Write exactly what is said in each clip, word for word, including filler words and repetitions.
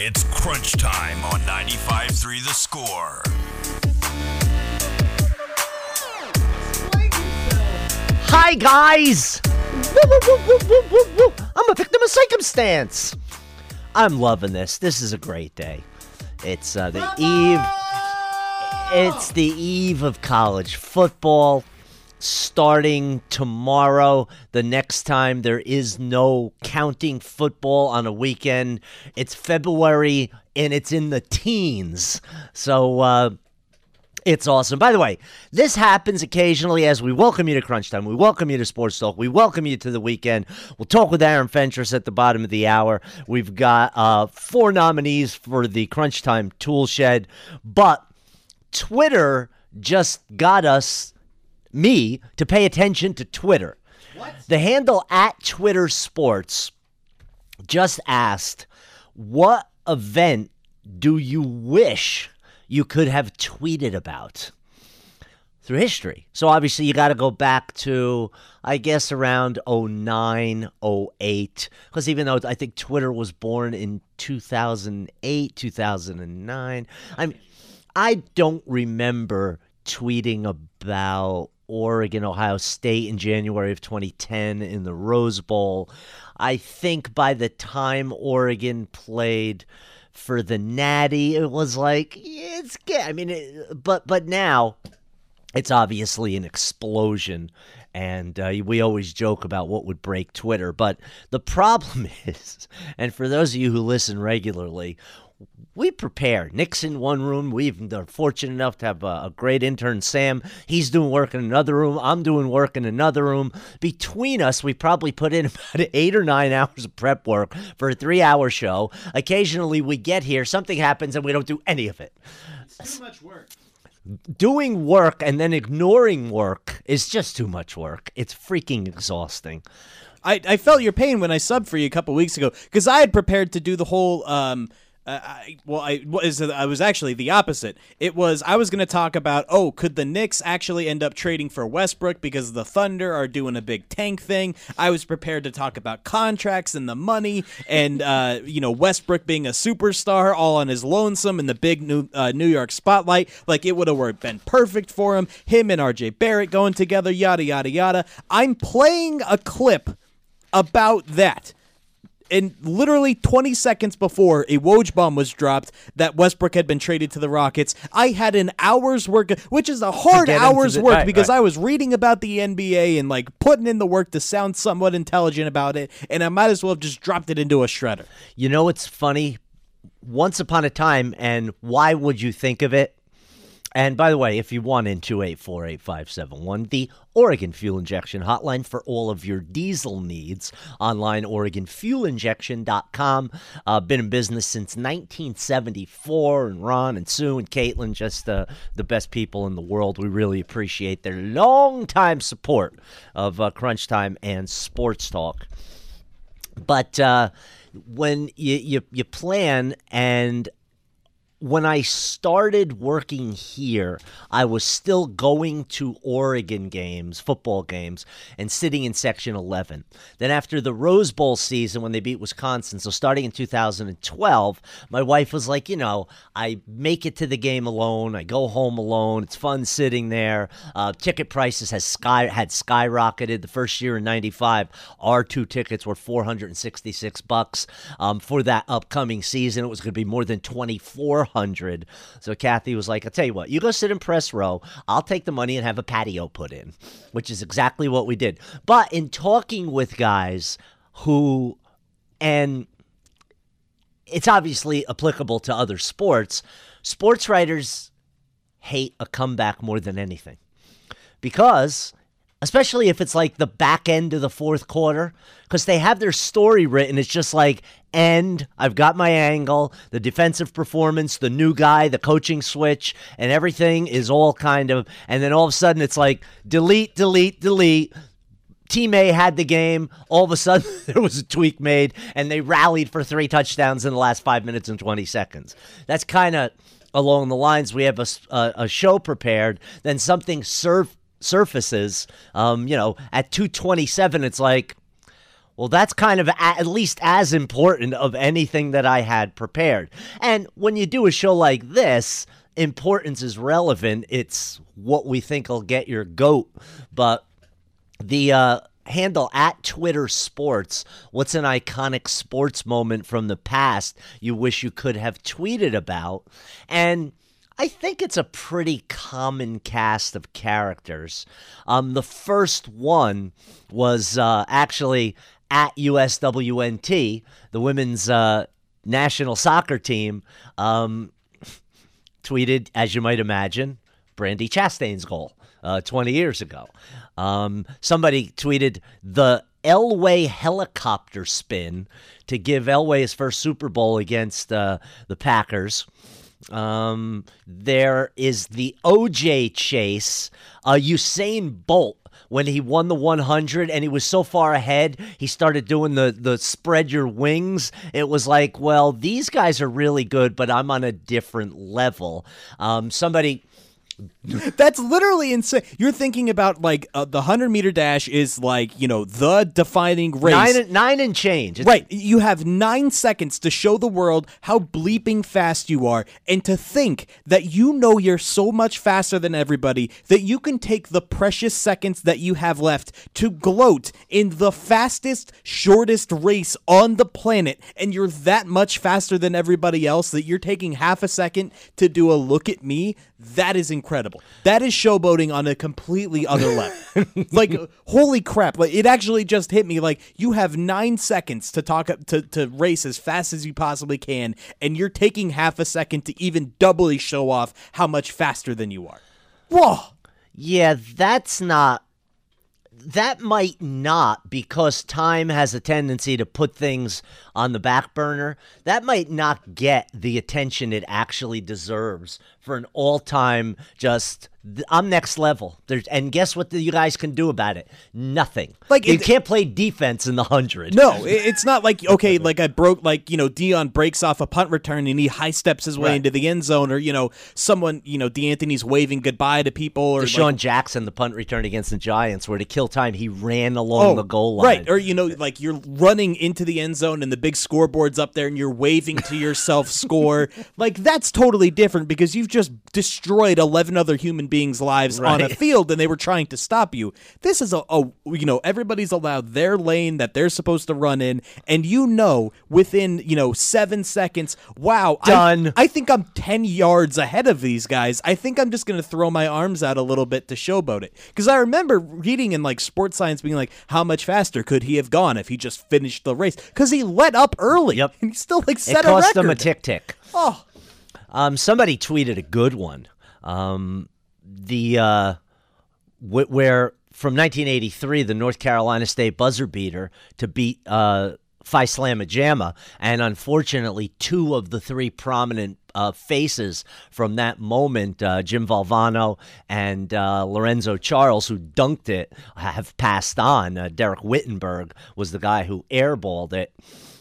It's crunch time on ninety-five three The Score. Hi, guys. Woo, woo, woo, woo, woo, woo, woo. I'm a victim of circumstance. I'm loving this. This is a great day. It's uh, the eve. It's the eve of college football. Starting tomorrow, the next time there is no counting football on a weekend. It's February, and it's in the teens. So, uh, it's awesome. By the way, this happens occasionally as we welcome you to Crunch Time. We welcome you to Sports Talk. We welcome you to the weekend. We'll talk with Aaron Fentress at the bottom of the hour. We've got uh, four nominees for the Crunch Time Tool Shed, but Twitter just got us me to pay attention to Twitter. What? The handle at Twitter Sports just asked, what event do you wish you could have tweeted about through history? So obviously you got to go back to, I guess, around oh nine, oh eight, because even though I think Twitter was born in two thousand eight, two thousand nine, I mean, I don't remember tweeting about Oregon, Ohio State in January of twenty ten in the Rose Bowl. I think by the time Oregon played for the Natty, it was like, yeah, it's good. I mean, it, but but now it's obviously an explosion, and uh, we always joke about what would break Twitter. But the problem is, and for those of you who listen regularly, we prepare. Nick's in one room. We've are fortunate enough to have a, a great intern, Sam. He's doing work in another room. I'm doing work in another room. Between us, we probably put in about eight or nine hours of prep work for a three-hour show. Occasionally, we get here, something happens, and we don't do any of it. It's too much work. Doing work and then ignoring work is just too much work. It's freaking exhausting. I, I felt your pain when I subbed for you a couple weeks ago because I had prepared to do the whole um, – Uh, I, well, I was I was actually the opposite. It was I was going to talk about, oh, could the Knicks actually end up trading for Westbrook because the Thunder are doing a big tank thing? I was prepared to talk about contracts and the money and, uh, you know, Westbrook being a superstar all on his lonesome in the big New, uh, New York spotlight. Like, it would have been perfect for him. Him and R J Barrett going together, yada, yada, yada. I'm playing a clip about that. And literally twenty seconds before a Woj bomb was dropped that Westbrook had been traded to the Rockets, I had an hour's work, which is a hard hour's the, work right, because right. I was reading about the N B A and like putting in the work to sound somewhat intelligent about it, and I might as well have just dropped it into a shredder. You know what's funny? Once upon a time, and why would you think of it? And by the way, if you want in two eight four, eight five seven one, the Oregon Fuel Injection Hotline for all of your diesel needs. Online, Oregon Fuel Injection dot com. Uh, been in business since nineteen seventy-four, and Ron and Sue and Caitlin, just uh, the best people in the world. We really appreciate their long-time support of uh, Crunch Time and Sports Talk. But uh, when you, you, you plan and when I started working here, I was still going to Oregon games, football games, and sitting in Section eleven. Then after the Rose Bowl season when they beat Wisconsin, so starting in two thousand twelve, my wife was like, you know, I make it to the game alone. I go home alone. It's fun sitting there. Uh, ticket prices has sky had skyrocketed. The first year in ninety-five, our two tickets were four hundred sixty-six bucks. Um, for that upcoming season, it was going to be more than twenty-four hundred. So Kathy was like, I'll tell you what, you go sit in press row. I'll take the money and have a patio put in, which is exactly what we did. But in talking with guys who, and it's obviously applicable to other sports, sports writers hate a comeback more than anything. Because, especially if it's like the back end of the fourth quarter, because they have their story written. It's just like, and I've got my angle, the defensive performance, the new guy, the coaching switch, and everything is all kind of, and then all of a sudden it's like, delete, delete, delete. Team A had the game. All of a sudden there was a tweak made, and they rallied for three touchdowns in the last five minutes and twenty seconds. That's kind of along the lines. We have a, a, a show prepared, then something surf, surfaces, um, you know, at two twenty-seven, it's like, Well, that's kind of a- at least as important of anything that I had prepared. And when you do a show like this, importance is relevant. It's what we think will get your goat. But the uh, handle at Twitter Sports, what's an iconic sports moment from the past you wish you could have tweeted about? And I think it's a pretty common cast of characters. Um, the first one was uh, actually at U S W N T, the women's uh, national soccer team, um, tweeted, as you might imagine, Brandy Chastain's goal uh, twenty years ago. Um, somebody tweeted the Elway helicopter spin to give Elway his first Super Bowl against uh, the Packers. Um, there is the O J chase, uh, Usain Bolt, when he won the one hundred and he was so far ahead, he started doing the, the spread your wings. It was like, well, these guys are really good, but I'm on a different level. Um, somebody... That's literally insane. You're thinking about like uh, the hundred meter dash is like, you know, the defining race. Nine and, nine and change. It's- right. You have nine seconds to show the world how bleeping fast you are. And to think that you know you're so much faster than everybody that you can take the precious seconds that you have left to gloat in the fastest, shortest race on the planet. And you're that much faster than everybody else that you're taking half a second to do a look at me. That is incredible. That is showboating on a completely other level. Like, holy crap. Like, it actually just hit me. Like, you have nine seconds to talk to, to race as fast as you possibly can, and you're taking half a second to even doubly show off how much faster than you are. Whoa. Yeah, that's not... That might not, because time has a tendency to put things on the back burner. That might not get the attention it actually deserves for an all-time just... I'm next level. There's, and guess what the, you guys can do about it? Nothing. Like you it, can't play defense in the hundred. No, it's not like, okay, like I broke, like, you know, Dion breaks off a punt return and he high steps his way right into the end zone, or, you know, someone, you know, DeAnthony's waving goodbye to people, or Deshaun like, Jackson, the punt return against the Giants, where to kill time he ran along oh, the goal line. Right, or, you know, like you're running into the end zone and the big scoreboard's up there and you're waving to yourself score. Like, that's totally different because you've just destroyed eleven other human beings' lives right on a field and they were trying to stop you. This is a, a, you know, everybody's allowed their lane that they're supposed to run in, and you know, within, you know, seven seconds, wow, done. I, I think I'm ten yards ahead of these guys. I think I'm just going to throw my arms out a little bit to showboat it. Because I remember reading in, like, sports science being like, how much faster could he have gone if he just finished the race? Because he let up early. Yep. And he still, like, set it a record. It cost him a tick-tick. Oh. Um, somebody tweeted a good one. Um, the uh, wh- where from nineteen eighty-three, the North Carolina State buzzer beater to beat uh, Phi Slamma Jamma, and unfortunately, two of the three prominent uh, faces from that moment, uh, Jim Valvano and uh, Lorenzo Charles, who dunked it, have passed on. Uh, Derek Wittenberg was the guy who airballed it.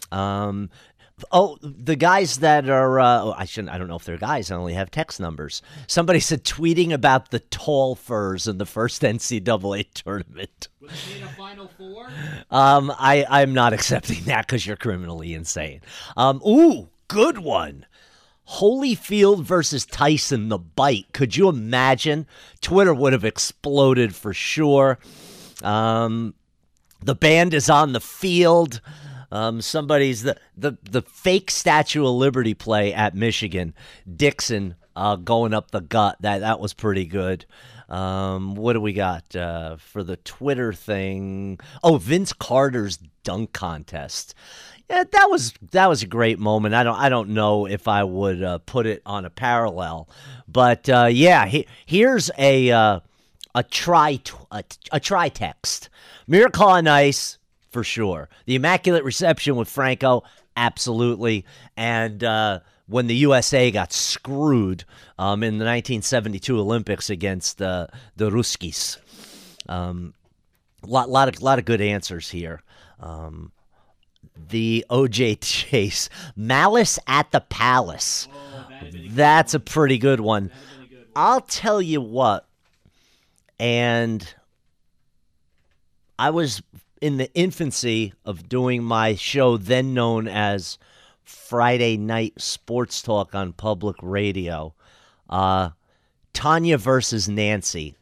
Um, Oh, the guys that are, uh, oh, I shouldn't, I don't know if they're guys. I only have text numbers. Somebody said tweeting about the tall furs in the first N C double A tournament. Was it in a Final Four? Um, I, I'm not accepting that because you're criminally insane. Um, ooh, good one. Holyfield versus Tyson, the bite. Could you imagine? Twitter would have exploded for sure. Um, the band is on the field. Um, somebody's the, the the fake Statue of Liberty play at Michigan. Dixon uh, going up the gut. That that was pretty good. Um, what do we got uh, for the Twitter thing? Oh, Vince Carter's dunk contest. Yeah, that was that was a great moment. I don't I don't know if I would uh, put it on a parallel, but uh, yeah, he, here's a uh, a try a, a try text. Miracle on Ice. For sure. The Immaculate Reception with Franco, absolutely. And uh, when the U S A got screwed um, in the nineteen seventy-two Olympics against uh, the Ruskies. Um, lot, lot, of, lot of good answers here. Um, the O J chase. Malice at the Palace. Oh, that's a pretty good one. A good one. I'll tell you what. And I was... in the infancy of doing my show, then known as Friday Night Sports Talk on public radio. Uh, Tanya versus Nancy,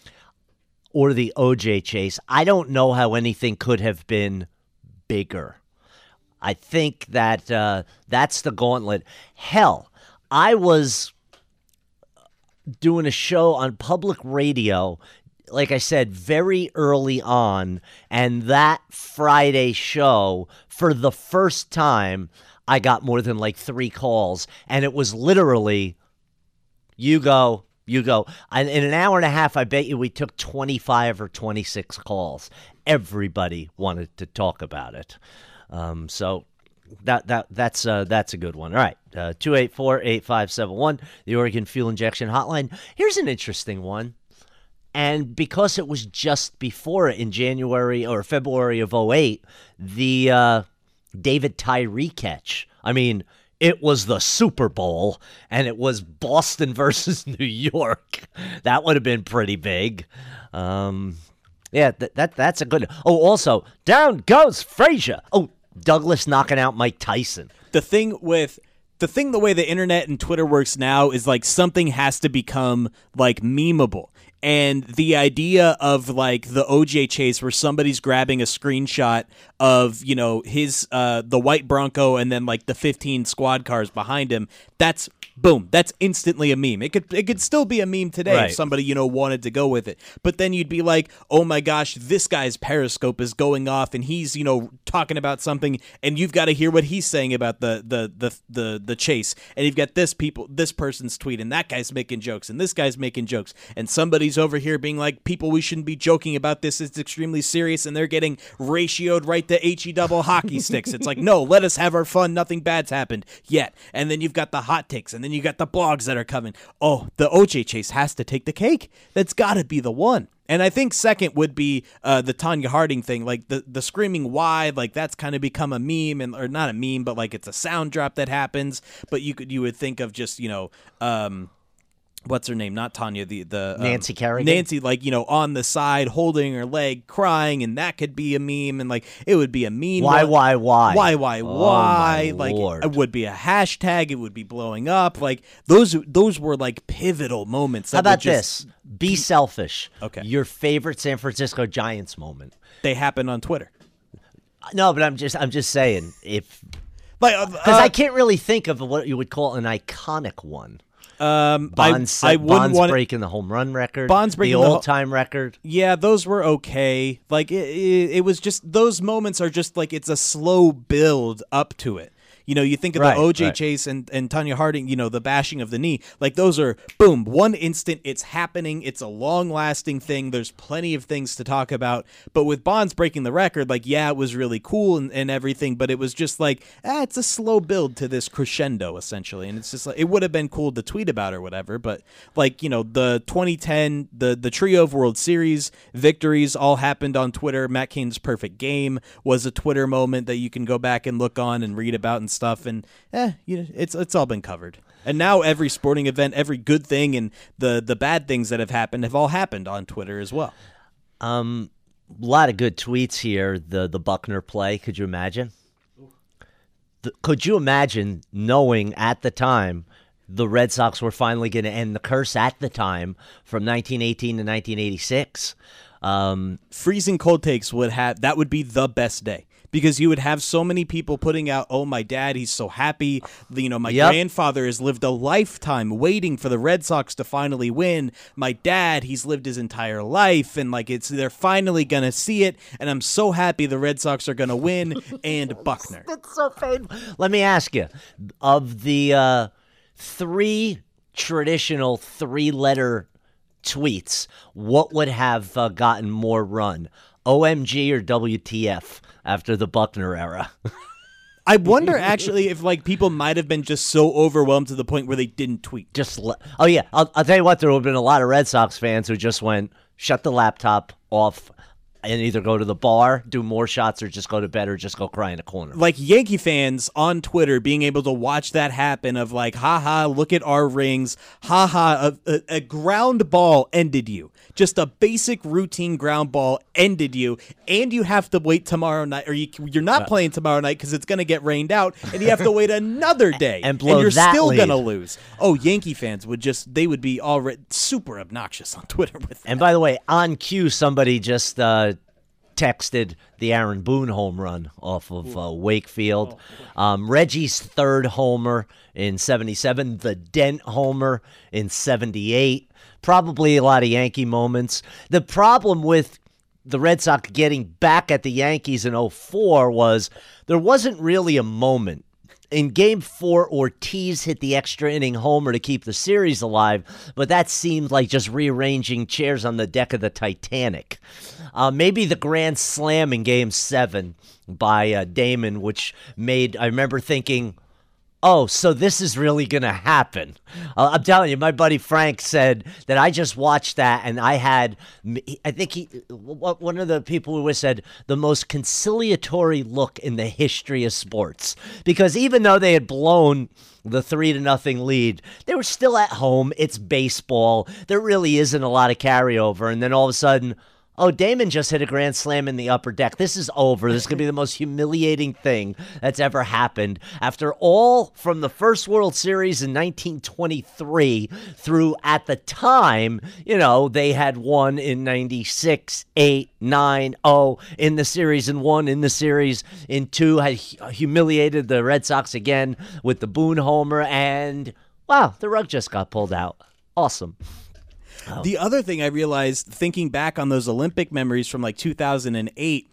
or the O J chase. I don't know how anything could have been bigger. I think that uh, that's the gauntlet. Hell, I was doing a show on public radio, like I said, very early on, and that Friday show, for the first time, I got more than like three calls, and it was literally, you go, you go. And in an hour and a half, I bet you we took twenty-five or twenty-six calls. Everybody wanted to talk about it. Um, so that that that's uh, that's a good one. All right, uh, two eight four, eight five seven one, the Oregon Fuel Injection Hotline. Here's an interesting one. And because it was just before it in January or February of oh eight, the uh, David Tyree catch. I mean, it was the Super Bowl, and it was Boston versus New York. That would have been pretty big. Um, yeah, that, that that's a good. Oh, also, down goes Frazier. Oh, Douglas knocking out Mike Tyson. The thing with the thing, the way the internet and Twitter works now is like something has to become like memeable. And the idea of like the O J chase where somebody's grabbing a screenshot of, you know, his uh, the white Bronco and then like the fifteen squad cars behind him, that's boom, that's instantly a meme. It could it could still be a meme today right. if somebody, you know, wanted to go with it. But then you'd be like, oh my gosh, this guy's Periscope is going off and he's, you know, talking about something, and you've got to hear what he's saying about the the the the, the chase. And you've got this people this person's tweet, and that guy's making jokes, and this guy's making jokes, and somebody's over here being like, people, we shouldn't be joking about this, it's extremely serious, and they're getting ratioed right to H E double hockey sticks. It's like, no, let us have our fun, nothing bad's happened yet. And then you've got the hot takes, and then you got the blogs that are coming. Oh, the O J chase has to take the cake. That's got to be the one. And I think second would be uh, the Tanya Harding thing, like the the screaming wide, like that's kind of become a meme, and or not a meme, but like it's a sound drop that happens. But you could you would think of just, you know, um, what's her name? Not Tanya, the the um, Nancy Kerrigan. Nancy, like, you know, on the side holding her leg, crying, and that could be a meme, and like it would be a meme. Why, why, why, why, why, oh, why? My like Lord. it would be a hashtag. It would be blowing up. Like those those were like pivotal moments. That How about would just, this? Be selfish. Okay. Your favorite San Francisco Giants moment. They happen on Twitter. No, but I'm just I'm just saying if Like uh, because uh, I can't really think of what you would call an iconic one. Um, Bonds, I, I wouldn't Bonds want breaking the home run record. Bonds breaking the the ho- all-time record. Yeah, those were okay. Like it, it, it was just those moments are just like it's a slow build up to it. You know, you think of Right, the O J right. chase and, and Tanya Harding, you know, the bashing of the knee. Like those are, boom, one instant, it's happening. It's a long-lasting thing. There's plenty of things to talk about. But with Bonds breaking the record, like, yeah, it was really cool and, and everything, but it was just like, ah, it's a slow build to this crescendo, essentially. And it's just like, it would have been cool to tweet about or whatever. But, like, you know, the twenty ten, the, the trio of World Series victories all happened on Twitter. Matt Cain's perfect game was a Twitter moment that you can go back and look on and read about and stuff, and eh, you know, it's it's all been covered. And now every sporting event, every good thing, and the the bad things that have happened have all happened on Twitter as well. Um, a lot of good tweets here. The the Buckner play. Could you imagine? The, could you imagine knowing at the time the Red Sox were finally going to end the curse at the time from nineteen eighteen to nineteen eighty-six? Um, Freezing cold takes would have that would be the best day. Because you would have so many people putting out, oh, my dad, he's so happy. You know, my Yep. grandfather has lived a lifetime waiting for the Red Sox to finally win. My dad, he's lived his entire life, and like it's they're finally gonna see it. And I'm so happy the Red Sox are gonna win. And Buckner. It's so painful. Let me ask you, of the uh, three traditional three-letter tweets, what would have uh, gotten more run? O M G or W T F after the Buckner era? I wonder actually if like people might have been just so overwhelmed to the point where they didn't tweet. Just le- oh yeah, I'll, I'll tell you what. There would have been a lot of Red Sox fans who just went, shut the laptop off. and either go to the bar, do more shots, or just go to bed, or just go cry in a corner. Like Yankee fans on Twitter being able to watch that happen of like, haha, look at our rings, haha, a, a, a ground ball ended you. Just a basic routine ground ball ended you, and you have to wait tomorrow night, or you, you're not playing tomorrow night because it's going to get rained out, and you have to wait another day, and, blow and you're that still lead. going to lose. Oh, Yankee fans would just, they would be already super obnoxious on Twitter with that. And by the way, on cue, somebody just uh, texted the Aaron Boone home run off of uh, Wakefield. Um, Reggie's third homer in seventy-seven, the Dent homer in seventy-eight. Probably a lot of Yankee moments. The problem with the Red Sox getting back at the Yankees in oh four was there wasn't really a moment. In Game four, Ortiz hit the extra inning homer to keep the series alive, but that seemed like just rearranging chairs on the deck of the Titanic. Uh, maybe the grand slam in Game seven by uh, Damon, which made, I remember thinking, oh, so this is really going to happen. Uh, I'm telling you, my buddy Frank said that I just watched that, and I had, I think he, one of the people who said, the most conciliatory look in the history of sports. Because even though they had blown the three to nothing lead, they were still at home. It's baseball. There really isn't a lot of carryover. And then all of a sudden, oh, Damon just hit a grand slam in the upper deck. This is over. This is going to be the most humiliating thing that's ever happened. After all, from the first World Series in nineteen twenty-three through, at the time, you know, they had won in ninety-six, eight, nine, oh in the series, and won in the series in two, had humiliated the Red Sox again with the Boone homer, and wow, the rug just got pulled out. Awesome. Oh. The other thing I realized thinking back on those Olympic memories from like two thousand eight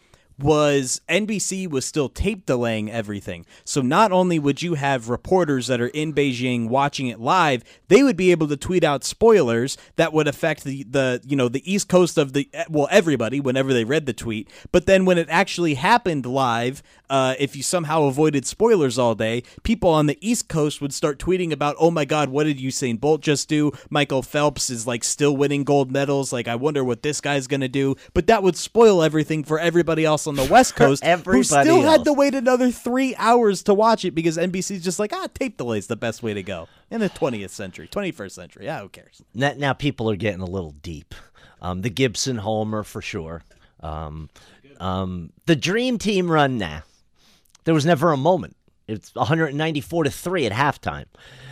was N B C was still tape delaying everything. So not only would you have reporters that are in Beijing watching it live, they would be able to tweet out spoilers that would affect the, the you know, the East Coast of the, well, everybody whenever they read the tweet. But then when it actually happened live, uh, if you somehow avoided spoilers all day, people on the East Coast would start tweeting about, oh my God, what did Usain Bolt just do? Michael Phelps is like still winning gold medals. Like, I wonder what this guy's going to do. But that would spoil everything for everybody else on the West Coast who still else. had to wait another three hours to watch it because N B C's just like, ah, tape delay is the best way to go in the twentieth century, twenty-first century. Yeah, who cares? Now, now people are getting a little deep. Um, the Gibson homer for sure. Um, um, the Dream Team run now. There was never a moment. It's one ninety-four to three at halftime.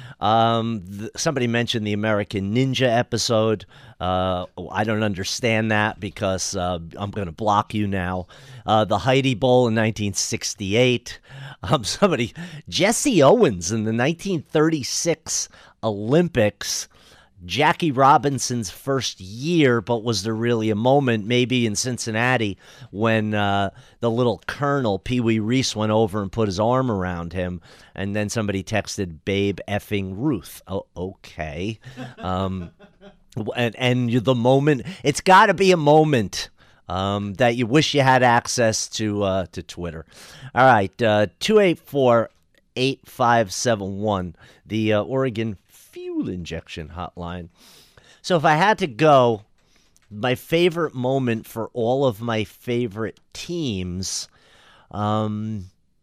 Um, th- somebody mentioned the American Ninja episode. Uh, I don't understand that because uh, I'm going to block you now. Uh, the Heidi Bowl in nineteen sixty-eight. Um, somebody, Jesse Owens in the nineteen thirty-six Olympics. Jackie Robinson's first year, but was there really a moment maybe in Cincinnati when uh, the little colonel, Pee Wee Reese, went over and put his arm around him, and then somebody texted Babe effing Ruth. Oh, okay. Um, and, and the moment, it's got to be a moment um, that you wish you had access to uh, to Twitter. All right, uh, two eight four, eight five seven one, the uh, Oregon fuel injection hotline. So if I had to go, my favorite moment for all of my favorite teams, um,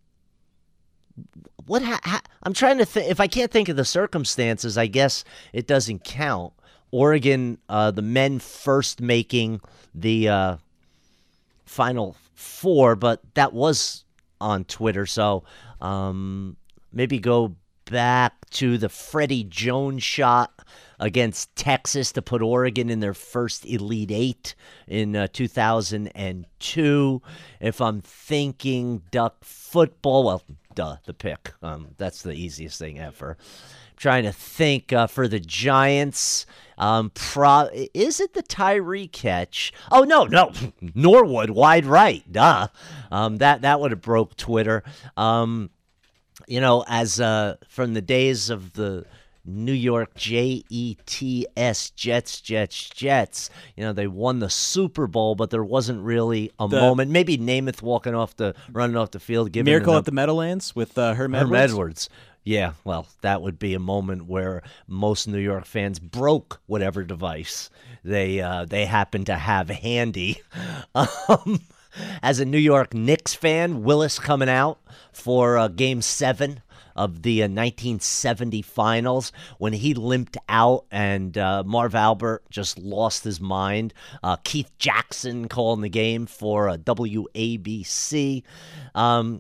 what ha- ha- I'm trying to think. If I can't think of the circumstances, I guess it doesn't count. Oregon, uh, the men first making the uh, Final Four, but that was on Twitter. So um, maybe go back to the Freddie Jones shot against Texas to put Oregon in their first Elite Eight in uh, two thousand two. If I'm thinking Duck football, well, duh, the pick. Um, that's the easiest thing ever. I'm trying to think uh, for the Giants. Um, pro- is it the Tyree catch? Oh, no, no. Norwood, wide right. Duh. Um, that, that would have broke Twitter. Um, You know, as uh, from the days of the New York J E T S, Jets, Jets, Jets, you know, they won the Super Bowl, but there wasn't really a the, moment. Maybe Namath walking off the, running off the field. Giving Miracle them, at the Meadowlands with uh, Herm, Herm Edwards. Edwards. Yeah, well, that would be a moment where most New York fans broke whatever device they uh, they happen to have handy. Um, as a New York Knicks fan, Willis coming out for uh, Game Seven of the uh, nineteen seventy finals when he limped out and uh, Marv Albert just lost his mind. Uh, Keith Jackson calling the game for uh, W A B C. Um,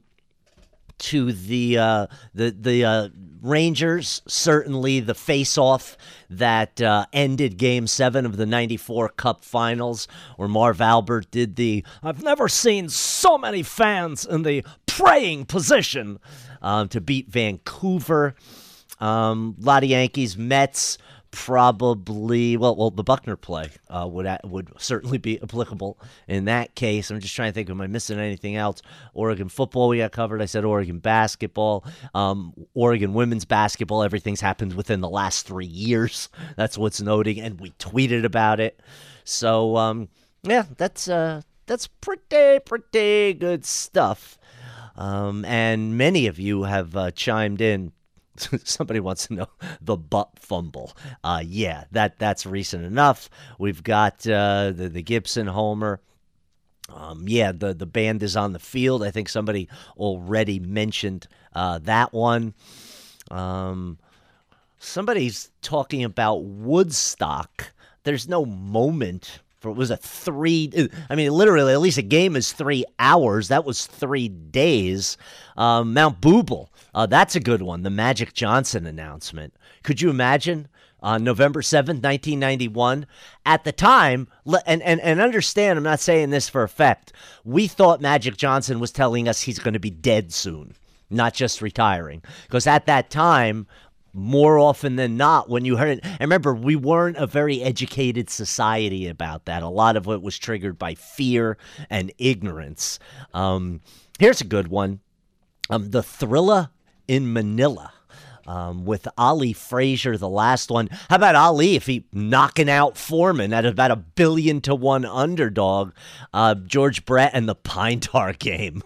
to the uh, the the uh, Rangers, certainly the face-off that uh, ended Game Seven of the ninety-four Cup Finals, where Marv Albert did the "I've never seen so many fans in the praying position" um, to beat Vancouver. Um, a lot of Yankees, Mets. Probably, well, well, the Buckner play uh, would would certainly be applicable in that case. I'm just trying to think, am I missing anything else? Oregon football we got covered. I said Oregon basketball, um, Oregon women's basketball. Everything's happened within the last three years. That's what's noting, and we tweeted about it. So, um, yeah, that's uh, that's pretty pretty good stuff. Um, and many of you have uh, chimed in. Somebody wants to know the butt fumble. Uh, yeah, that that's recent enough. We've got uh, the the Gibson homer. Um, yeah, the the band is on the field. I think somebody already mentioned uh, that one. Um, somebody's talking about Woodstock. There's no moment. For, it was a three. I mean, literally, at least a game is three hours. That was three days. Um, Mount Booble. Uh, that's a good one. The Magic Johnson announcement. Could you imagine on November seventh, nineteen ninety-one? At the time, and, and, and understand, I'm not saying this for effect, we thought Magic Johnson was telling us he's going to be dead soon, not just retiring. Because at that time, more often than not, when you heard it, and remember, we weren't a very educated society about that. A lot of it was triggered by fear and ignorance. Um, here's a good one. Um, the Thrilla in Manila um, with Ali Frazier, the last one. How about Ali if he knocking out Foreman at about a billion to one underdog? Uh, George Brett and the Pine Tar game.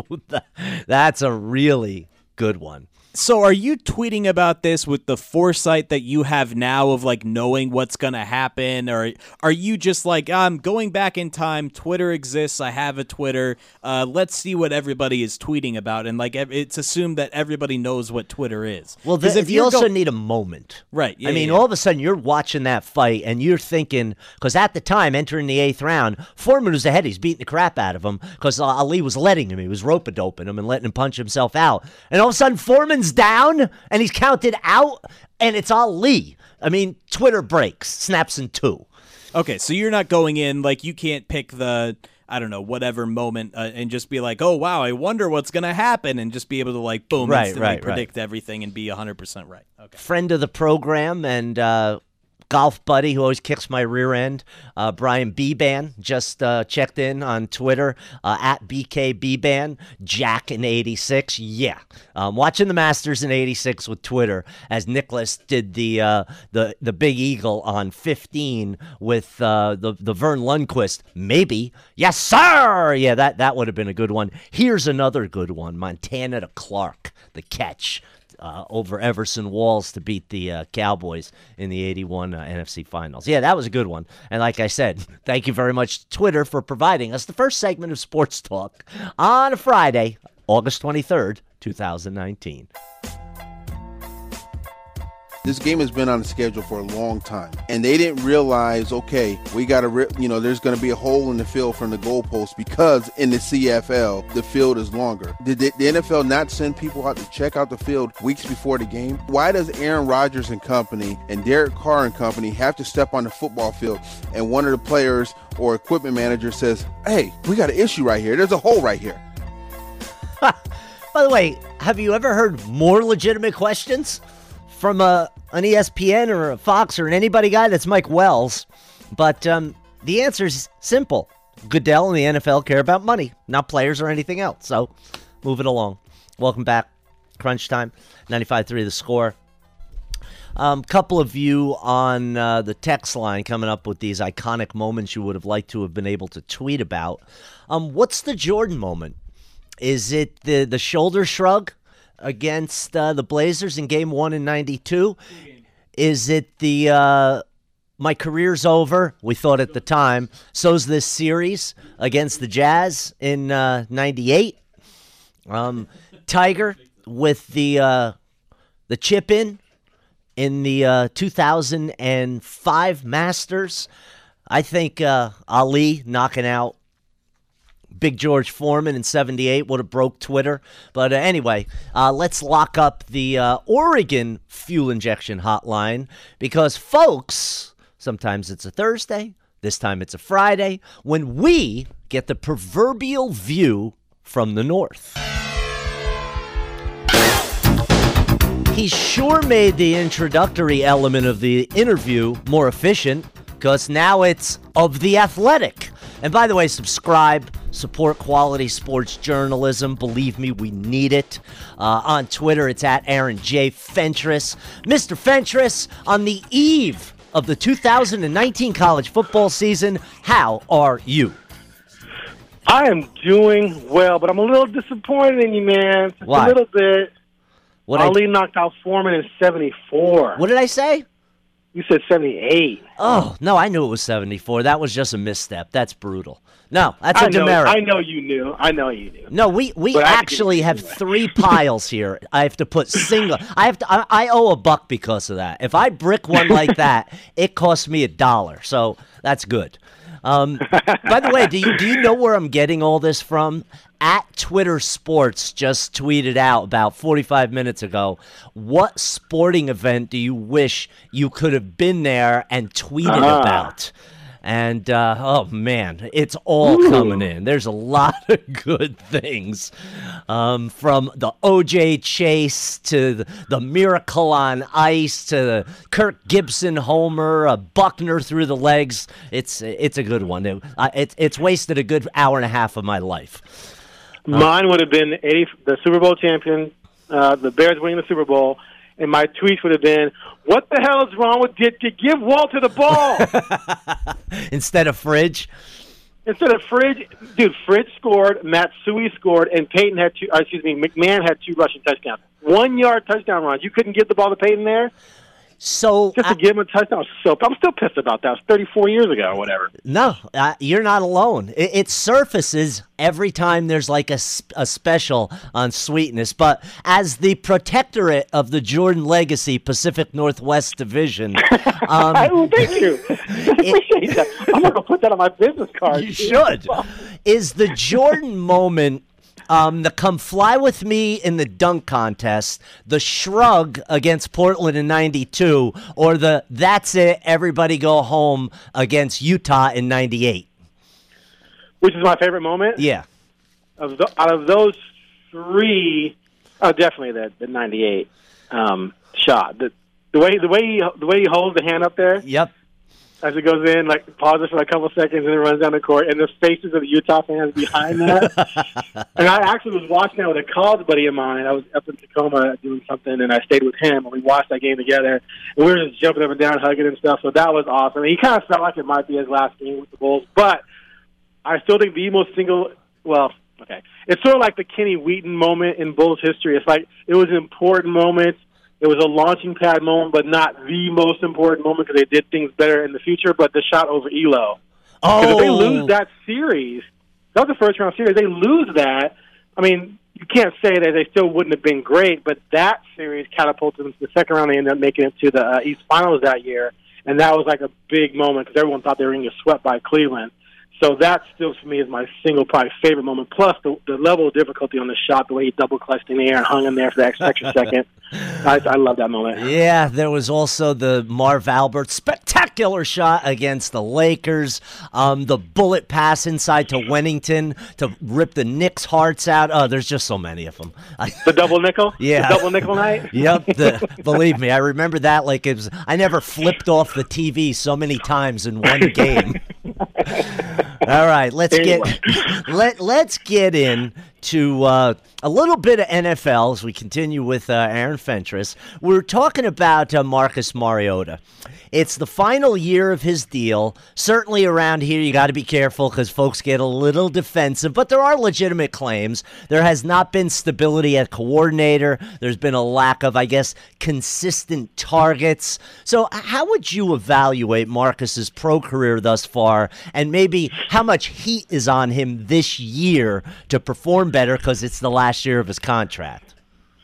That's a really good one. So are you tweeting about this with the foresight that you have now of like knowing what's going to happen? Or are you just like, I'm going back in time, Twitter exists, I have a Twitter, uh, let's see what everybody is tweeting about. And like it's assumed that everybody knows what Twitter is. Well, the, if you also go- need a moment. Right. Yeah, I mean, yeah. all of a sudden you're watching that fight and you're thinking, because at the time, entering the eighth round, Foreman was ahead. He's beating the crap out of him because Ali was letting him. He was rope-a-doping him and letting him punch himself out. And all of a sudden, Foreman down and he's counted out and it's Ali. I mean, Twitter breaks, snaps in two. Okay, so you're not going in like you can't pick the, I don't know, whatever moment uh, and just be like, oh, wow, I wonder what's going to happen and just be able to like, boom, right, instantly right, predict right. everything and be one hundred percent right. Okay. Friend of the program and uh, golf buddy who always kicks my rear end, uh, Brian Beban, just uh, checked in on Twitter, uh, at B K Beban, Jack in eighty-six. Yeah, um, watching the Masters in eighty-six with Twitter as Nicklaus did the uh, the the Big Eagle on fifteen with uh, the, the Vern Lundquist. Maybe. Yes, sir! Yeah, that, that would have been a good one. Here's another good one, Montana to Clark, the catch. Uh, over Everson Walls to beat the uh, Cowboys in the eighty-one uh, N F C Finals. Yeah, that was a good one. And like I said, thank you very much, Twitter, for providing us the first segment of Sports Talk on a Friday, August twenty-third, twenty nineteen. This game has been on the schedule for a long time, and they didn't realize, okay, we got to, re- you know, there's going to be a hole in the field from the goalpost because in the C F L, the field is longer. Did the, the N F L not send people out to check out the field weeks before the game? Why does Aaron Rodgers and company and Derek Carr and company have to step on the football field and one of the players or equipment manager says, hey, we got an issue right here. There's a hole right here. By the way, have you ever heard more legitimate questions from a, an E S P N or a Fox or an anybody guy? That's Mike Wells. But um, the answer is simple. Goodell and the N F L care about money, not players or anything else. So move it along. Welcome back. Crunch time. ninety-five three The Score. Um, couple of you on uh, the text line coming up with these iconic moments you would have liked to have been able to tweet about. Um, what's the Jordan moment? Is it the, the shoulder shrug against uh, the Blazers in Game One in ninety-two? Is it the uh, my career's over? We thought at the time. So's this series against the Jazz in uh, ninety-eight. Um, Tiger with the uh, the chip in in the uh, two thousand five Masters. I think uh, Ali knocking out Big George Foreman in seventy-eight would have broke Twitter. But uh, anyway, uh, let's lock up the uh, Oregon fuel injection hotline because, folks, sometimes it's a Thursday, this time it's a Friday, when we get the proverbial view from the north. He sure made the introductory element of the interview more efficient because now it's of the Athletic. And by the way, subscribe, support quality sports journalism. Believe me, we need it. Uh, on Twitter, it's at Aaron J. Fentress. Mister Fentress, on the eve of the two thousand nineteen college football season, how are you? I am doing well, but I'm a little disappointed in you, man. Just Why? a little bit. What Ali I, knocked out Foreman in seventy-four. what did I say? You said seventy-eight. Oh, no, I knew it was seventy-four. That was just a misstep. That's brutal. No, that's a I know, demerit. I know you knew. I know you knew. No, we, we But I have to actually give it have to you. three piles here. I have to put single. I have to. I, I owe a buck because of that. If I brick one like that, it costs me a dollar. So that's good. Um, by the way, do you do you know where I'm getting all this from? At Twitter Sports just tweeted out about forty-five minutes ago, what sporting event do you wish you could have been there and tweeted Ah. about? And, uh, oh, man, it's all Ooh. coming in. There's a lot of good things, um, from the O J Chase to the, the Miracle on Ice to the Kirk Gibson homer, a Buckner through the legs. It's it's a good one. It, uh, it, it's wasted a good hour and a half of my life. Mine would have been eighty, the Super Bowl champion, uh, the Bears winning the Super Bowl, and my tweets would have been, what the hell is wrong with did, did give Walter the ball? Instead of Fridge. Instead of Fridge, dude, Fridge scored, Matsui scored, and Peyton had two, uh, excuse me, McMahon had two rushing touchdowns. One-yard touchdown runs. You couldn't give the ball to Peyton there? So Just to I- give him a touchdown. So I'm still pissed about that. It was thirty-four years ago or whatever. No, uh, you're not alone. It, it surfaces every time there's like a, s- a special on Sweetness. But as the protectorate of the Jordan Legacy Pacific Northwest Division, um, Oh, thank you. I appreciate that. I'm going to put that on my business card. you should, is the Jordan moment, um, the come fly with me in the dunk contest, the shrug against Portland in ninety-two, or the that's it, everybody go home against Utah in ninety-eight? Which is my favorite moment. Yeah. Of the, out of those three, oh, definitely the the ninety-eight um, shot. The, the way the way he, the way he holds the hand up there Yep. as it goes in, like pauses for a couple of seconds and then runs down the court, and the faces of the Utah fans behind that. And I actually was watching that with a college buddy of mine. I was up in Tacoma doing something, and I stayed with him, and we watched that game together. And we were just jumping up and down, hugging and stuff. So that was awesome. And he kind of felt like it might be his last game with the Bulls, but I still think the most single, well, okay. It's sort of like the Kenny Wheaton moment in Bulls history. It's like it was an important moment. It was a launching pad moment, but not the most important moment because they did things better in the future, but the shot over Elo. Because Oh, if they lose that series, that was the first round series, they lose that, I mean, you can't say that they still wouldn't have been great, but that series catapulted them to the second round. They ended up making it to the uh, East Finals that year, and that was like a big moment because everyone thought they were going to get swept by Cleveland. So that still, for me, is my single probably favorite moment. Plus, the, the level of difficulty on the shot, the way he double-clutched in the air and hung in there for the extra, extra second. I, I love that moment. yeah, there was also the Marv Albert spectacular shot against the Lakers, um, the bullet pass inside to Wennington to rip the Knicks' hearts out. Oh, there's just so many of them. The double nickel? Yeah. The double nickel night? Yep, the, believe me, I remember that like it was. I never flipped off the T V so many times in one game. All right, let's Anyway. get let let's get in to uh, a little bit of N F L as we continue with uh, Aaron Fentress. We're talking about uh, Marcus Mariota. It's the final year of his deal. Certainly around here, you got to be careful because folks get a little defensive, but there are legitimate claims. There has not been stability at coordinator. There's been a lack of, I guess, consistent targets. So how would you evaluate Marcus's pro career thus far, and maybe how much heat is on him this year to perform better because it's the last year of his contract?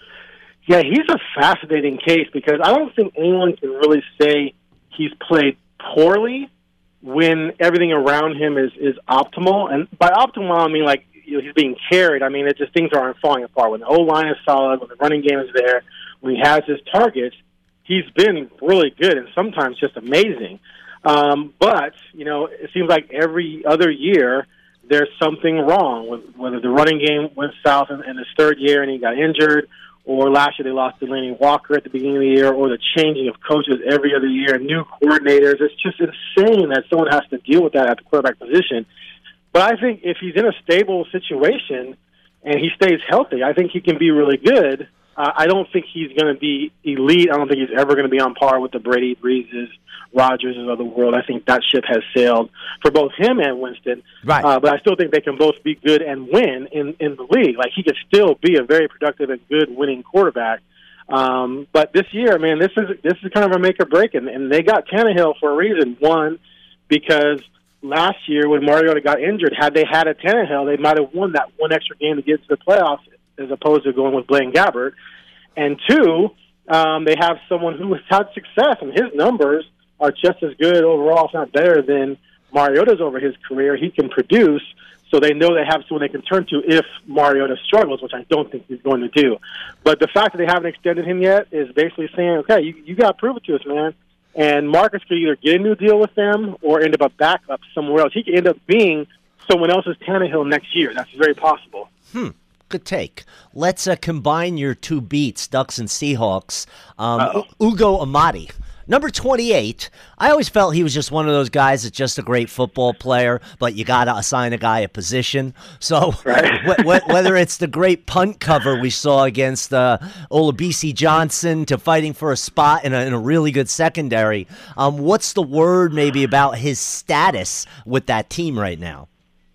Yeah, he's a fascinating case because I don't think anyone can really say he's played poorly when everything around him is, is optimal. And by optimal, I mean, like, you know, he's being carried. I mean, it's just things aren't falling apart. When the O-line is solid, when the running game is there, when he has his targets, he's been really good and sometimes just amazing. Um, but, you know, it seems like every other year there's something wrong, with, whether the running game went south in, in his third year and he got injured, or last year they lost Delaney Walker at the beginning of the year, or the changing of coaches every other year, new coordinators. It's just insane that someone has to deal with that at the quarterback position. But I think if he's in a stable situation and he stays healthy, I think he can be really good. Uh, I don't think he's going to be elite. I don't think he's ever going to be on par with the Brady, Breezes, Rodgerses of the world. I think that ship has sailed for both him and Winston. Right. Uh, but I still think they can both be good and win in, in the league. Like, he could still be a very productive and good winning quarterback. Um, but this year, man, this is this is kind of a make or break, and, and they got Tannehill for a reason. One, because last year when Mariota got injured, had they had a Tannehill, they might have won that one extra game to get to the playoffs, as opposed to going with Blaine Gabbert. And two, um, they have someone who has had success, and his numbers are just as good overall, if not better, than Mariota's over his career. He can produce, so they know they have someone they can turn to if Mariota struggles, which I don't think he's going to do. But the fact that they haven't extended him yet is basically saying, okay, you, you got to prove it to us, man. And Marcus could either get a new deal with them or end up a backup somewhere else. He could end up being someone else's Tannehill next year. That's very possible. Hmm. Good take. Let's uh, combine your two beats, Ducks and Seahawks. Um, Ugo Amadi, number twenty-eight. I always felt he was just one of those guys that's just a great football player, but you got to assign a guy a position. So right. wh- wh- whether it's the great punt cover we saw against uh, Olabisi Johnson to fighting for a spot in a, in a really good secondary, um, what's the word maybe about his status with that team right now?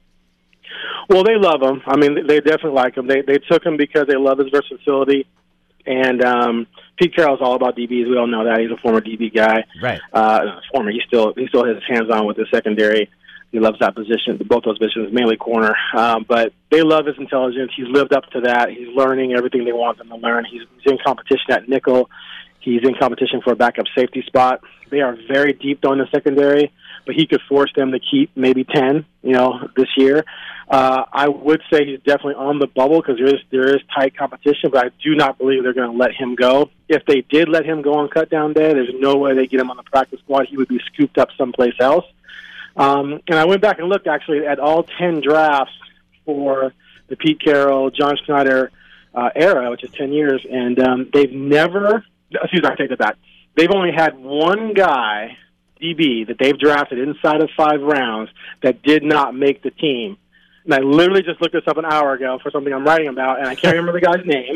Well, they love him. I mean, they definitely like him. They they took him because they love his versatility. And um, Pete Carroll's all about D Bs. We all know that. He's a former D B guy. Right. Uh, former. He still he still has his hands on with the secondary. He loves that position, both those positions, mainly corner. Um, but they love his intelligence. He's lived up to that. He's learning everything they want him to learn. He's, he's in competition at nickel. He's in competition for a backup safety spot. They are very deep, though, in the secondary, but he could force them to keep maybe ten, you know, this year. Uh, I would say he's definitely on the bubble because there is there is tight competition, but I do not believe they're going to let him go. If they did let him go on cut down day, there's no way they get him on the practice squad. He would be scooped up someplace else. Um, and I went back and looked actually at all ten drafts for the Pete Carroll, John Schneider uh, era, which is ten years, and um, they've never. Excuse me, I take that back. They've only had one guy, D B, that they've drafted inside of five rounds that did not make the team. And I literally just looked this up an hour ago for something I'm writing about, and I can't remember the guy's name.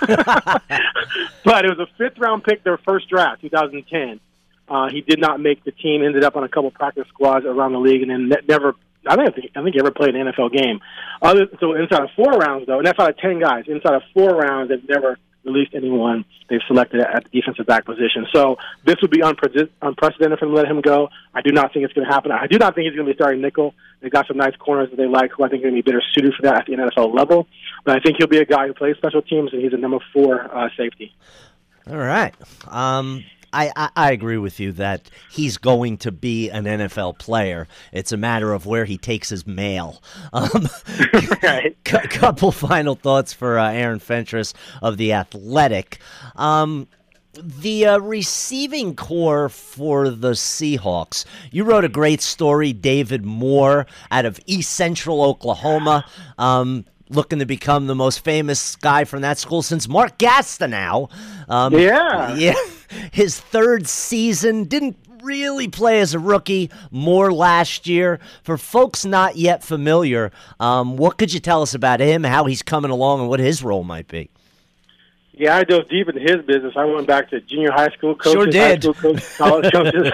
But it was a fifth-round pick, their first draft, two thousand ten. Uh, he did not make the team, ended up on a couple practice squads around the league, and then ne- never – I don't think I think he ever played an N F L game. Other, so inside of four rounds, though, and that's out of ten guys, inside of four rounds, they've never – released anyone they've selected at the defensive back position. So this would be unpre- unprecedented for them to let him go. I do not think it's going to happen. I do not think he's going to be starting nickel. They've got some nice corners that they like who I think are going to be better suited for that at the N F L level. But I think he'll be a guy who plays special teams, and he's a number four uh, safety. All right. Um, I, I, I agree with you that he's going to be an N F L player. It's a matter of where he takes his mail. Um, right. C- couple final thoughts for uh, Aaron Fentress of The Athletic. Um, the uh, receiving core for the Seahawks. You wrote a great story, David Moore, out of East Central Oklahoma. Um, looking to become the most famous guy from that school since Mark Gastineau. Um, yeah. Yeah. His third season didn't really play as a rookie more last year. For folks not yet familiar, um, what could you tell us about him, how he's coming along, and what his role might be? Yeah, I dove deep into his business. I went back to junior high school coaches, Sure did. high school coaches, college coaches,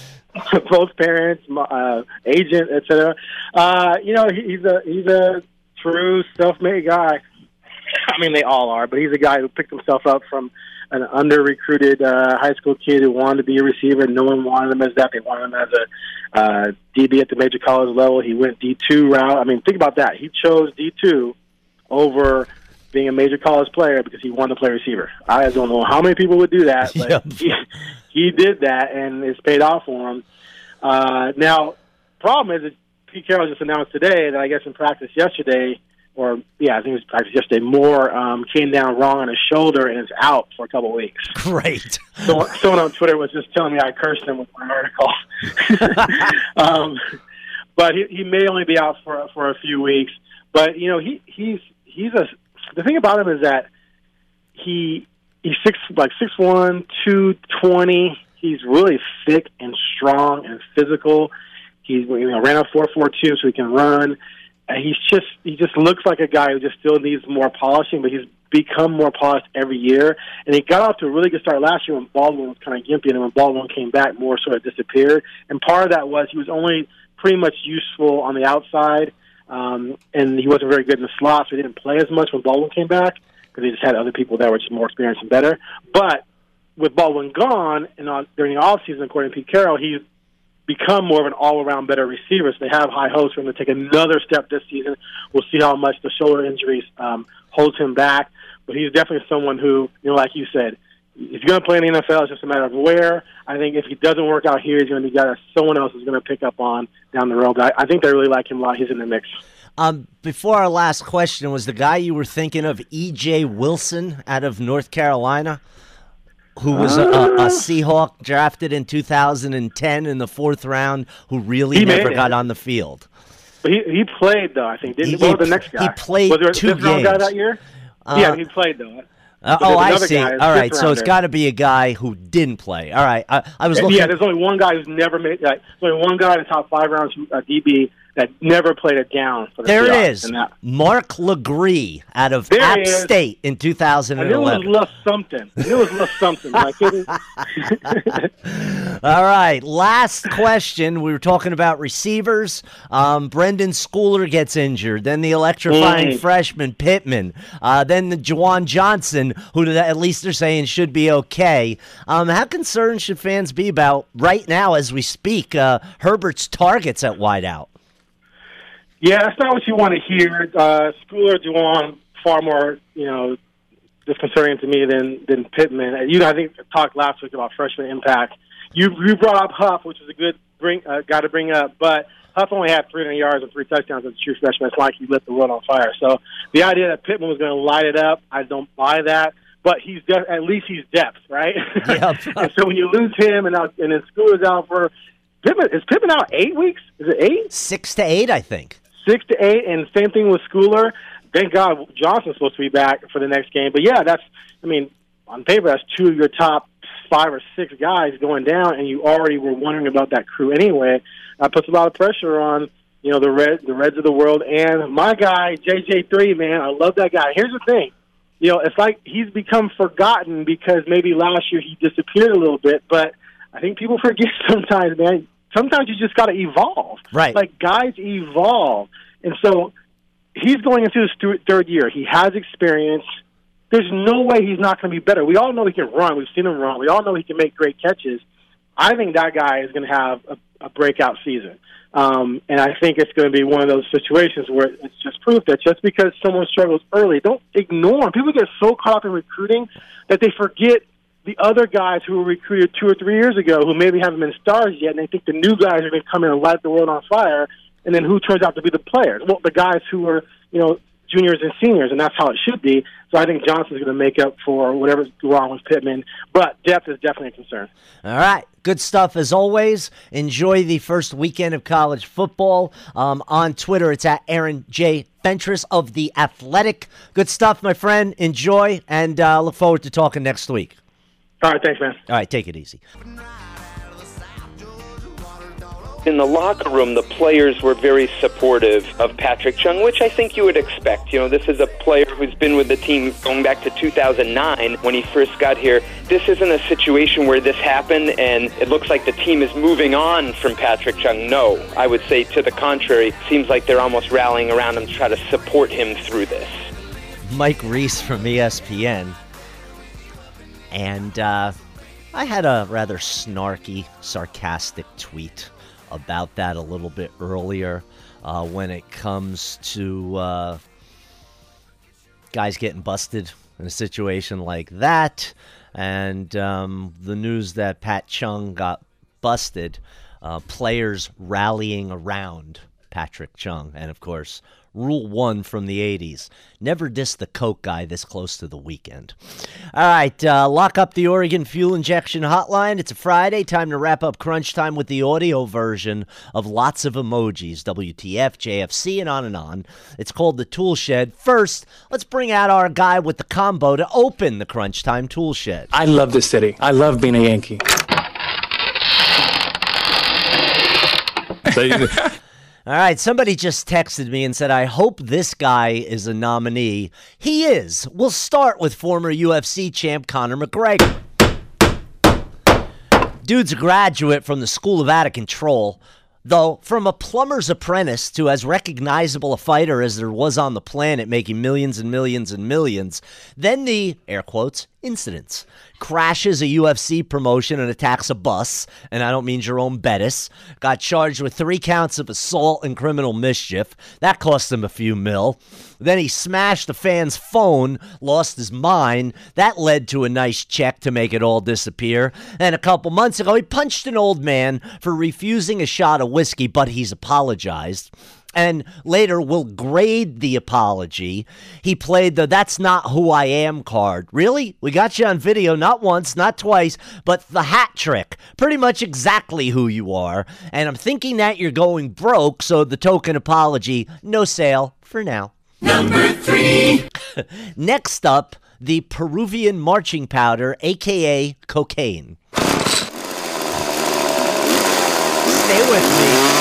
both parents, uh, agent, et cetera. Uh, you know, he, he's a he's a true self-made guy. I mean, they all are, but he's a guy who picked himself up from an under-recruited uh, high school kid who wanted to be a receiver. No one wanted him as that. They wanted him as a uh, D B at the major college level. He went D two route. I mean, think about that. He chose D two over being a major college player because he wanted to play receiver. I don't know how many people would do that, but Yep. he, he did that, and it's paid off for him. Uh, now, problem is that Pete Carroll just announced today that I guess in practice yesterday, or yeah, I think it was practice yesterday, Moore um, came down wrong on his shoulder and is out for a couple of weeks. Great. So, someone on Twitter was just telling me I cursed him with my article. um, but he, he may only be out for for a few weeks. But you know, he he's he's a the thing about him is that he he's six like six one, two twenty. He's really thick and strong and physical. He's you know ran a four four two, so he can run. And he's just he just looks like a guy who just still needs more polishing, but he's become more polished every year. And he got off to a really good start last year when Baldwin was kind of gimpy, and when Baldwin came back, more sort of disappeared. And part of that was he was only pretty much useful on the outside, um, and he wasn't very good in the slot, so he didn't play as much when Baldwin came back because he just had other people that were just more experienced and better. But with Baldwin gone, and on, during the offseason, according to Pete Carroll, he's become more of an all-around better receiver. So they have high hopes for him to take another step this season. We'll see how much the shoulder injuries um, holds him back. But he's definitely someone who, you know, like you said, if you're going to play in the N F L, it's just a matter of where. I think if he doesn't work out here, he's going to be a guy that someone else is going to pick up on down the road. But I, I think they really like him a lot. He's in the mix. Um, before our last question, was the guy you were thinking of E J Wilson out of North Carolina, who was a, a, a Seahawk drafted in two thousand ten in the fourth round, who really He never made it. got on the field? But he he played, though, I think. Didn't He- he? What was he- the next guy? he played was there a two fifth round guy games. that year? Uh, yeah, he played, though. Uh, But oh, there's I another see. guy, a All right, fifth so it's rounder. got to be a guy who didn't play. All right, I, I was looking. Yeah, there's only one guy who's never made. Like, there's only one guy in the top five rounds, uh, D B, that never played a down for the There Seahawks. it is, And that, Mark Legree out of There App he is. State in two thousand I knew it was eleven. less something. I knew it was less something. But I couldn't. All right, last question. We were talking about receivers. Um, Brendan Schooler gets injured. Then the electrifying Mm. freshman Pittman. Uh, then the Juwan Johnson, who at least they're saying should be okay. Um, how concerned should fans be about right now as we speak uh, Herbert's targets at wideout? Yeah, that's not what you want to hear. Uh, Schooler, Juwan, far more, you know, disconcerting to me than than Pittman. And, you know, I think I talked last week about freshman impact. You you brought up Huff, which is a good bring uh, guy to bring up, but Huff only had three hundred yards and three touchdowns as a true freshman. It's like he lit the world on fire. So the idea that Pittman was going to light it up, I don't buy that. But he's de- at least he's depth, right? Yep. And so when you lose him and out, and then Schooler's out for Pittman, is Pittman out eight weeks? Is it eight? Six to eight, I think. Six to eight, and same thing with Schooler. Thank God Johnson's supposed to be back for the next game. But yeah, that's, I mean, on paper, that's two of your top five or six guys going down, and you already were wondering about that crew anyway. That puts a lot of pressure on, you know, the Red, the Reds of the world, and my guy J J three, man, I love that guy. Here's the thing, you know, it's like he's become forgotten because maybe last year he disappeared a little bit, but I think people forget sometimes, man. Sometimes you just got to evolve. Right. Like, guys evolve. And so he's going into his th- third year. He has experience. There's no way he's not going to be better. We all know he can run. We've seen him run. We all know he can make great catches. I think that guy is going to have a, a breakout season. Um, and I think it's going to be one of those situations where it's just proof that just because someone struggles early, don't ignore him. People get so caught up in recruiting that they forget the other guys who were recruited two or three years ago who maybe haven't been stars yet, and they think the new guys are going to come in and light the world on fire, and then who turns out to be the players? Well, the guys who are, you know, juniors and seniors, and that's how it should be. So I think Johnson's going to make up for whatever's wrong with Pittman, but depth is definitely a concern. All right. Good stuff as always. Enjoy the first weekend of college football. Um, on Twitter, it's at Aaron J. Fentress of The Athletic. Good stuff, my friend. Enjoy, and uh, look forward to talking next week. All right, thanks, man. All right, take it easy. In the locker room, the players were very supportive of Patrick Chung, which I think you would expect. You know, this is a player who's been with the team going back to two thousand nine when he first got here. This isn't a situation where this happened and it looks like the team is moving on from Patrick Chung. No, I would say to the contrary. Seems like they're almost rallying around him to try to support him through this. Mike Reese from E S P N. And uh, I had a rather snarky, sarcastic tweet about that a little bit earlier uh, when it comes to uh, guys getting busted in a situation like that, and um, the news that Pat Chung got busted, uh, players rallying around Patrick Chung, and of course, rule one from the eighties, never diss the Coke guy this close to the weekend. All right, uh, lock up the Oregon Fuel Injection Hotline. It's a Friday, time to wrap up Crunch Time with the audio version of lots of emojis, W T F, J F C, and on and on. It's called the Tool Shed. First, let's bring out our guy with the combo to open the Crunch Time Tool Shed. I love this city. I love being a Yankee. All right, somebody just texted me and said, I hope this guy is a nominee. He is. We'll start with former U F C champ Conor McGregor. Dude's a graduate from the School of Out of Control. Though, from a plumber's apprentice to as recognizable a fighter as there was on the planet, making millions and millions and millions, then the, air quotes, incidents. Crashes a U F C promotion and attacks a bus, and I don't mean Jerome Bettis. Got charged with three counts of assault and criminal mischief. That cost him a few mil. Then he smashed a fan's phone, lost his mind. That led to a nice check to make it all disappear. And a couple months ago, he punched an old man for refusing a shot of whiskey, but he's apologized. And later we'll grade the apology. He played the "That's Not Who I Am" card. Really? We got you on video, not once, not twice, but the hat trick. Pretty much exactly who you are. And I'm thinking that you're going broke, so the token apology, no sale for now. Number three. Next up, the Peruvian marching powder, a k a cocaine. Stay with me.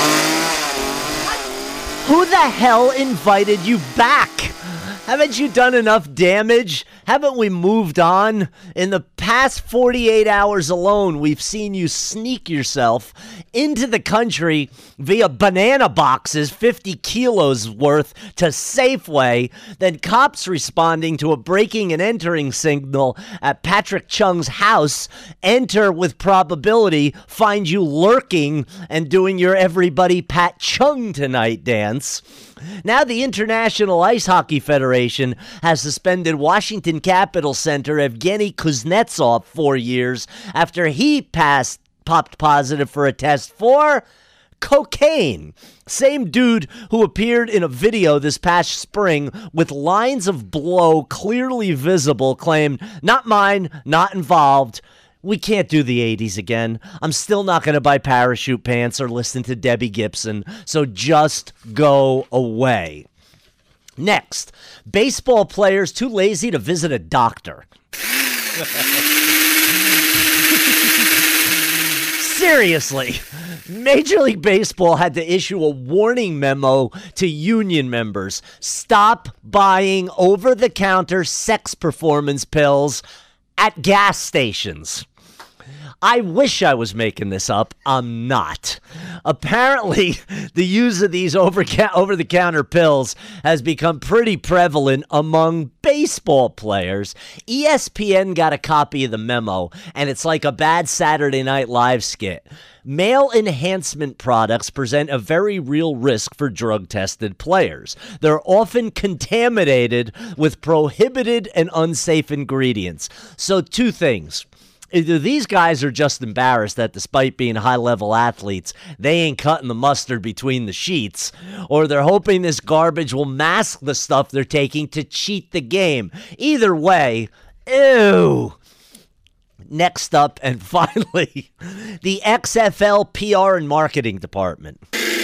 Who the hell invited you back? Haven't you done enough damage? Haven't we moved on? In the past forty-eight hours alone, we've seen you sneak yourself into the country via banana boxes, fifty kilos worth, to Safeway. Then cops responding to a breaking and entering signal at Patrick Chung's house enter with probability, find you lurking and doing your Everybody Pat Chung Tonight dance. Now the International Ice Hockey Federation has suspended Washington Capitol center Evgeny Kuznetsov four years after he passed popped positive for a test for cocaine. Same dude who appeared in a video this past spring with lines of blow clearly visible claimed, "Not mine, not involved." We can't do the eighties again. I'm still not going to buy parachute pants or listen to Debbie Gibson, so just go away. Next, baseball players too lazy to visit a doctor. Seriously, Major League Baseball had to issue a warning memo to union members. Stop buying over-the-counter sex performance pills at gas stations. I wish I was making this up. I'm not. Apparently, the use of these over over-the-counter pills has become pretty prevalent among baseball players. E S P N got a copy of the memo, and it's like a bad Saturday Night Live skit. Male enhancement products present a very real risk for drug-tested players. They're often contaminated with prohibited and unsafe ingredients. So two things. Either these guys are just embarrassed that despite being high-level athletes, they ain't cutting the mustard between the sheets, or they're hoping this garbage will mask the stuff they're taking to cheat the game. Either way, ew. Next up, and finally, the X F L P R and Marketing Department.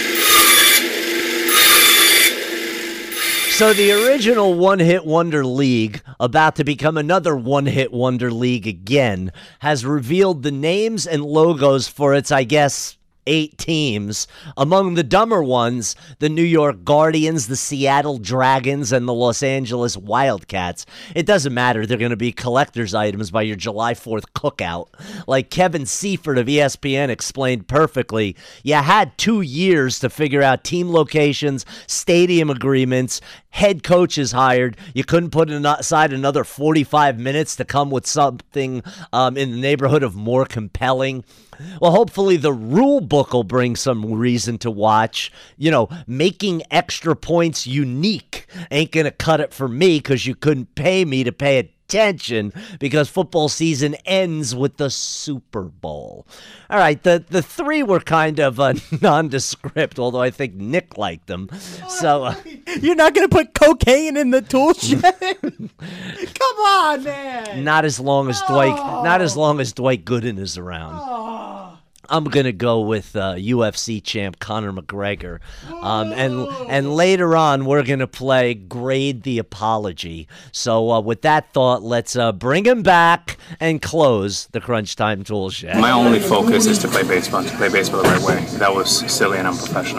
So the original one-hit wonder league, about to become another one-hit wonder league again, has revealed the names and logos for its, I guess, eight teams. Among the dumber ones, the New York Guardians, the Seattle Dragons, and the Los Angeles Wildcats. It doesn't matter. They're going to be collector's items by your July fourth cookout. Like Kevin Seifert of E S P N explained perfectly, you had two years to figure out team locations, stadium agreements, head coaches hired. You couldn't put aside another forty-five minutes to come with something um, in the neighborhood of more compelling. Well, hopefully the rule book will bring some reason to watch. You know, making extra points unique ain't going to cut it for me because you couldn't pay me to pay attention because football season ends with the Super Bowl. All right, the, the three were kind of uh, nondescript, although I think Nick liked them. So uh, You're not going to put cocaine in the tool shed? Come on, man. Not as long as Dwight, not as long as Dwight Gooden is around. I'm gonna go with uh, U F C champ Conor McGregor, um, and and later on we're gonna play Grade the Apology. So uh, with that thought, let's uh, bring him back and close the Crunch Time Tool Shed. My only focus is to play baseball, to play baseball the right way. That was silly and unprofessional.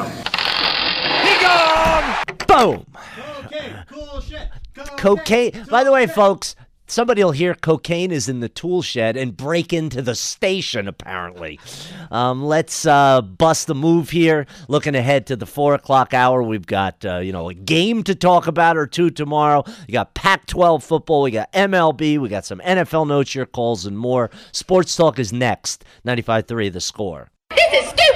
Boom. Okay, cool shit. Cocaine. By the way, folks, somebody will hear cocaine is in the tool shed and break into the station, apparently. Um, let's uh, bust the move here. Looking ahead to the four o'clock hour, we've got, uh, you know, a game to talk about or two tomorrow. You got Pac twelve football. We got M L B. We got some N F L notes, your calls, and more. Sports Talk is next. ninety-five point three The Score. This is